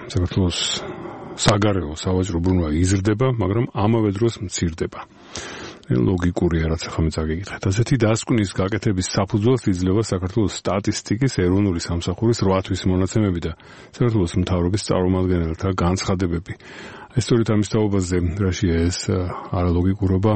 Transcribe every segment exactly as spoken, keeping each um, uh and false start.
საქართველოს საგარეო სავაჭრო ბრუნვა იზრდება, მაგრამ ამავე დროს მცირდება. ლოგიკურია, რაც ახლა მე წაგეკითხეთ. ასეთი დასკვნის გაკეთების საფუძველს იძლევა საქართველოს სტატისტიკის ეროვნული სამსახურის რვა თვის მონაცემები და საქართველოს მთავრობის წარმომადგენელთა განცხადებები. სწორედ ამის თაობაზე რაშია ეს არალოგიკურობა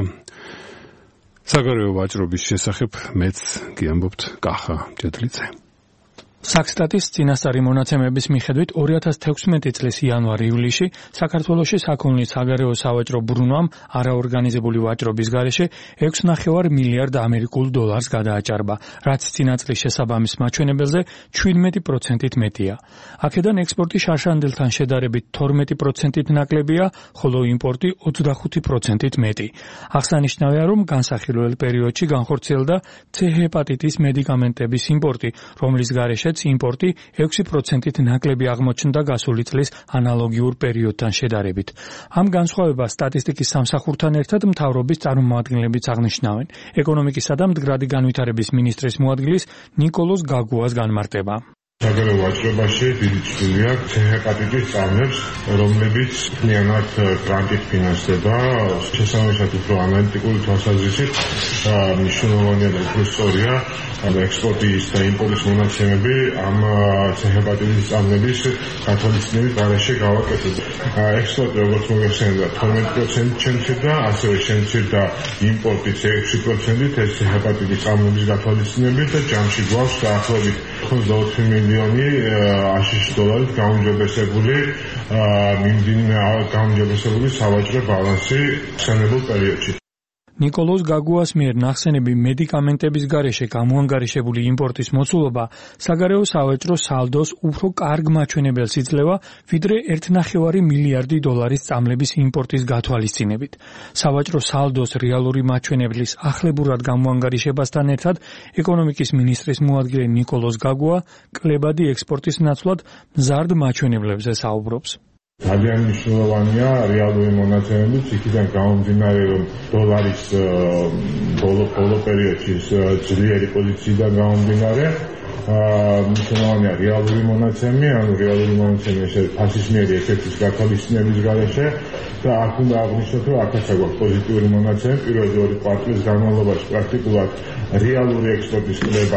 საგარეო ვაჭრობის შესახებ მეც გიამბობთ კახა ჯეთლიძე. Საქსტატის წინასწარი მონაცემების მიხედვით ორი ათას თექვსმეტი წლის იანვარ-ივლისში საქართველოში საქონლის საგარეო სავაჭრო ბრუნვამ არაორგანიზებული ვაჭრობის გარეშე ექვს ნახევარ მილიარდ ამერიკულ დოლარს გადააჭარბა, რაც წინა წლის შესაბამის მაჩვენებელზე ჩვიდმეტი პროცენტით მეტია. აქედან ექსპორტი შარშანდელთან შედარებით თორმეტი პროცენტით ნაკლებია, ხოლო იმპორტი ოცდახუთი პროცენტით მეტი. აღსანიშნავია, რომ განსახილველ პერიოდში განხორციელდა C ჰეპატიტის მედიკამენტების იმპორტი, რომლის გარეშე იმპორტი ექვსი პროცენტით ნაკლები აღმოჩნდა გასული წლის ანალოგიურ პერიოდთან შედარებით. ამ განსხვავებას სტატისტიკის სამსახურთან ერთად მთავრობის წარმომადგენლებიც აღნიშნავენ. ეკონომიკისა და მდგრადი განვითარების მინისტრის მოადგილის ნიკოლოზ გაგუას განმარტება. საგარეო ვაჭრობაში დიდი წვლილი აქვს C ჰეპატიტის სწავლებს, რომლებიც მთლიანად გრანტით ფინანსდება. შესაბამისად უფრო ანალიტიკური თვალსაზრისით მნიშვნელოვანია და უფრო სწორია ექსპორტის და იმპორტის მონაცემები ამ C ჰეპატიტის სწავლების გათვალისწინების გარეშე გავაკეთეთ. ექსპორტი როგორც მოგეხსენებოდა თორმეტი პროცენტით შემცირდა, ასევე შემცირდა იმპორტიც ექვსი პროცენტით ეს C ჰეპატიტის სწავლების გათვალისწინებით და ჯამში გვაქვს დაახლოებით ოცდაოთხი მილიონი აშშ დოლარით გაუმჯობესებული გაუმჯობესებული სავაჭრო ბალანსი ხსენებულ პერიოდში. ნიკოლოზ გაგუას მიერ ნახსენები მედიკამენტების გარეშე გამოანგარიშებული იმპორტის მოცულობა საგარეო სავაჭრო სალდოს უფრო კარგ მაჩვენებელს იძლევა, ვიდრე ერთი ნახევარი მილიარდი დოლარის წამლების იმპორტის გათვალისწინებით. სავაჭრო სალდოს რეალური მაჩვენებლის ახლებურად გამოანგარიშებასთან ერთად ეკონომიკის მინისტრის მოადგილე ნიკოლოზ გაგუა კლებადი ექსპორტის ნაცვლად მზარდ მაჩვენებლებზე საუბრობს. ძალიან მნიშვნელოვანია რეალური მონაცემებით, იქიდან გამომდინარე, რომ დოლარის ბოლო ბოლო პერიოდში ძლიერი პოზიციიდან გამომდინარე, მნიშვნელოვანია რეალური მონაცემი, ანუ რეალური მონაცემი ესე ფასისმიერი ეფექტის გათვალისწინების გარეშე და აქ უნდა აღნიშნოთ, რომ აქაც აქვს პოზიტიური მონაცემი, პირველი ორი კვარტალის განმავლობაში პრაქტიკულად რეალური ექსპორტის კლება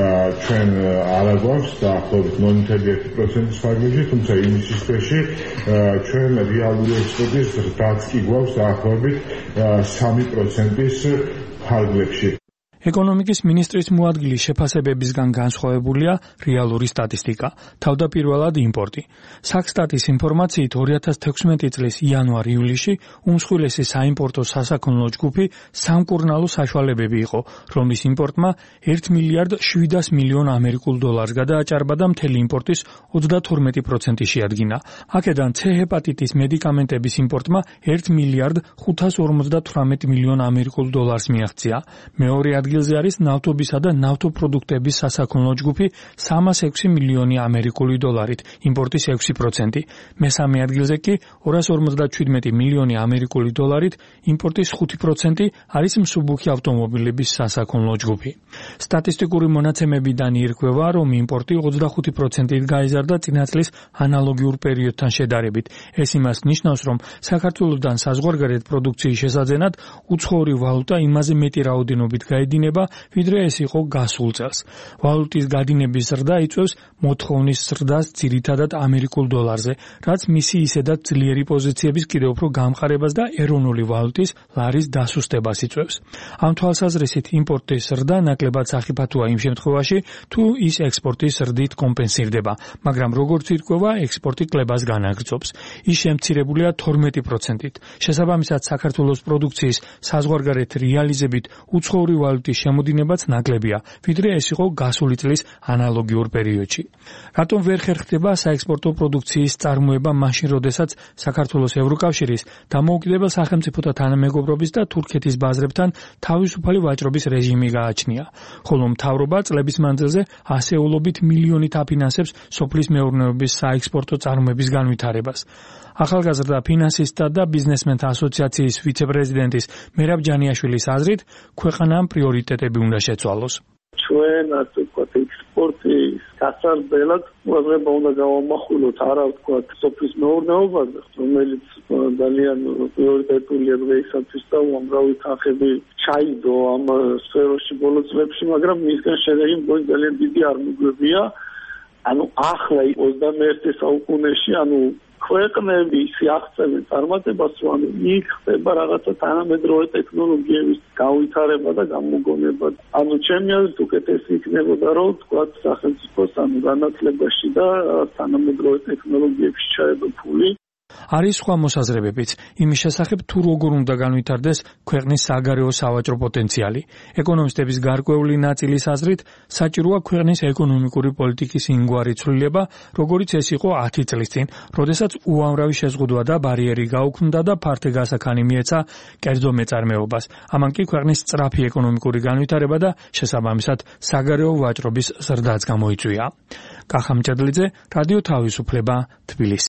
ჩვენ არ აგვაქვს დაახლოებით ნული მიდგომი ერთი პროცენტის ფარგლებში, თუმცა ივნისის თვეში ჩვენ რეალური ექსპორტის რაც კი გვაქვს დაახლოებით სამი პროცენტის ფარგლებში. ეკონომიკის მინისტრის მოადგილის შეფასებებისგან განსხვავებულია რეალური სტატისტიკა, თავდაპირველად იმპორტი. საქსტატის ინფორმაციით ორი ათას თექვსმეტი წლის იანვარ-ივლისში უმსხვილესი საიმპორტო სასაქონლო ჯგუფი სამკურნალო საშუალებები იყო, რომლის იმპორტმა ერთი მილიარდ შვიდას მილიონ ამერიკულ დოლარს გადააჭარბა და მთელი იმპორტის ოცდათორმეტი პროცენტი შეადგინა. აქედან C ჰეპატიტის მედიკამენტების იმპორტმა ერთი მილიარდ ხუთას ორმოცდათვრამეტი მილიონ ამერიკულ დოლარს მიაღწია. მეორე ადგილზე არის ნავთობისა და ნავთობპროდუქტების სასაქონლო ჯგუფი სამას ექვსი მილიონი ამერიკული დოლარით, იმპორტის ექვსი პროცენტი. მესამე ადგილზე კი ორას ორმოცდაჩვიდმეტი მილიონი ამერიკული დოლარით, იმპორტის ხუთი პროცენტი არის მსუბუქი ავტომობილების სასაქონლო ჯგუფი. სტატისტიკური მონაცემებიდან ირკვევა, რომ იმპორტი ოცდახუთი პროცენტით გაიზარდა წინა წლის ანალოგიურ პერიოდთან შედარებით. ეს იმას ნიშნავს, რომ საქართველოსთან საზღვარგარეთ პროდუქციის შესაძენად უცხოური ვალუტა იმაზე მეტი რაოდენობით გაედინება, ვიდრე ეს იყო გასულ წელს. ვალუტის გადინების ზრდა იწვევს მოთხოვნის ზრდას ძირითადად ამერიკულ დოლარზე, რაც მისი ისედაც ძლიერი პოზიციების კიდევ უფრო გამყარებას და ეროვნული ვალუტის ლარის დასუსტებას იწვევს. ამ თვალსაზრისით იმპორტის ზრდა ნაკლებად სახიფათოა იმ შემთხვევაში, თუ ის ექსპორტის ზრდით კომპენსირდება, მაგრამ როგორც ირკვევა, ექსპორტი კლებას განაგრძობს. ის შემცირებულია თორმეტი პროცენტით. შესაბამისად, საქართველოს პროდუქციის საზღვარგარეთ რეალიზებით უცხოური ვალუტის შემოდინებაც ნაკლებია, ვიდრე ეს იყო გასული წლის ანალოგიურ პერიოდში. რატომ ვერ ხერხდება საექსპორტო პროდუქციის წარმოება მაშინ, როდესაც საქართველოს ევროკავშირის დამოუკიდებელ სახელმწიფოთა თანამეგობრობის და თურქეთის ბაზრებთან თავისუფალი ვაჭრობის რეჟიმი გააჩნია, ხოლო მთავრობა წლების მანძილზე ასეულობით მილიონით აფინანსებს სოფლის მეურნეობის საექსპორტო წარმოების განვითარებას. ახალგაზრდა ფინანსისტთა და ბიზნესმენთა ასოციაციის ვიცე-პრეზიდენტის მერაბ ჯანიაშვილის აზრით, ქვეყანამ პრიორიტეტები უნდა შეცვალოს. ჩვენ ასე ვთქვათ, ექსპორტის გასარბელად ყურადღება უნდა გავამახვილოთ არა ვთქვათ სოფლის მეურნეობაზე, რომელიც ძალიან პრიორიტეტულია დღეისათვის და უამრავი თანხები ჩაიდო ამ სფეროში ბოლო წლებში, მაგრამ მისგან შედეგი მგონი ძალიან დიდი არ მიგვიღია. ანუ ახლა ოცდამეერთე საუკუნეში, ანუ ქვეყნები შეახცევენ წარმატებას, რომ იქ ხდება რაღაცა თანამედროვე ტექნოლოგიების გავითარება და გამოგონება. ანუ ჩემი აზრით უკეთესი იქნებოდა, რომ თქვათ სახელმწიფოს ანუ განათლებაში და თანამედროვე ტექნოლოგიებში ჩაედო ფული. არის სხვა მოსაზრებებიც იმის შესახებ, თუ როგორ უნდა განვითარდეს ქვეყნის საგარეო სავაჭრო პოტენციალი. ეკონომისტების გარკვეული ნაწილის აზრით, საჭიროა ქვეყნის ეკონომიკური პოლიტიკის იმგვარი ცვლილება, როგორიც ეს იყო ათი წლის წინ, როდესაც უამრავი შეზღუდვა და ბარიერი გაუქმდა და ფართე გასაქანი მიეცა კერძო მეწარმეობას. ამან კი ქვეყნის სწრაფი ეკონომიკური განვითარება და შესაბამისად საგარეო ვაჭრობის ზრდაც გამოიწვია. კახა მჭედლიძე, რადიო თავისუფლება, თბილისი.